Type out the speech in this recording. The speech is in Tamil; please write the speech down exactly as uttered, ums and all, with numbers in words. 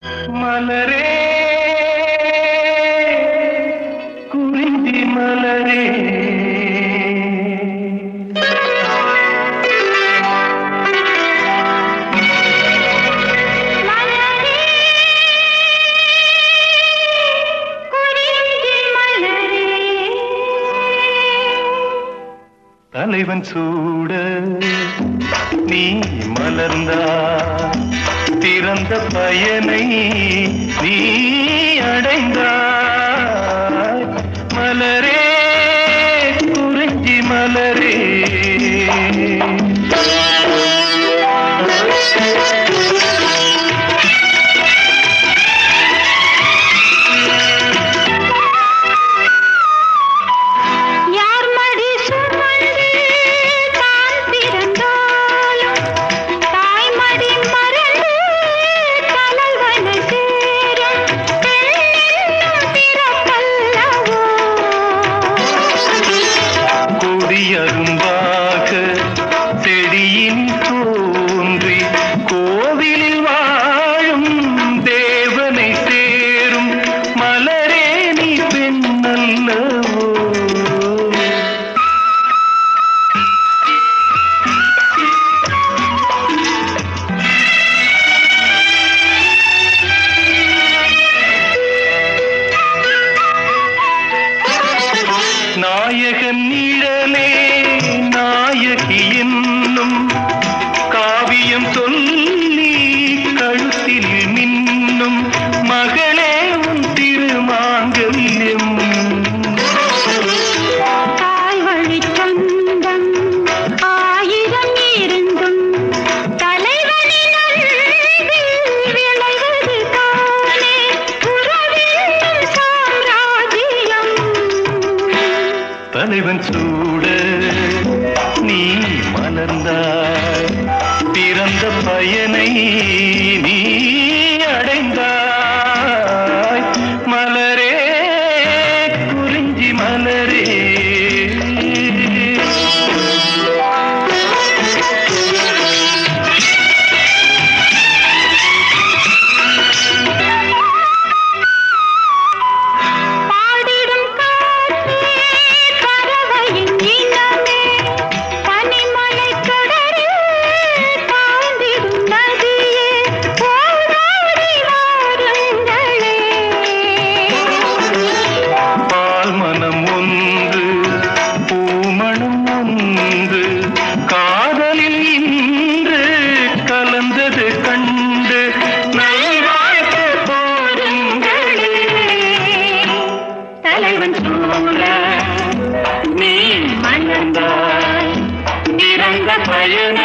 மலரே குறிஞ்சி மலரே தலைவன் சூட நீ மலர்ந்தா திறந்த பயனை நீ அடைந்தாய் மலரே குறிஞ்சி மலரே அரும்பாக செடியின் தோன்றி கோவிலில் வாழும் தேவனை சேரும் மலரே நீ பெண்ணல்லவோ நாயகன் நிழலே நாயகி என்னும் காவியம் சொல்லி கழுத்தில் மின்னும் மகளே உன் திருமாங்கல்யம் தாய் வழி சொந்தம் ஆயிரம் இருந்தும் தலைவனின் விளைவது தானே உறவின் சாம்ராஜ்யம் தலைவன் சூட நீ மலர்ந்தாய் பிறந்த பயனை நீ அடைந்தாய் மலரே குறிஞ்சி மலரே காதலில் இன்று கலந்தது கண்டு நல்வாழ்த்து போடுங்களே தலைவன் சூழ நீ மணந்தாய் இறந்த பயன்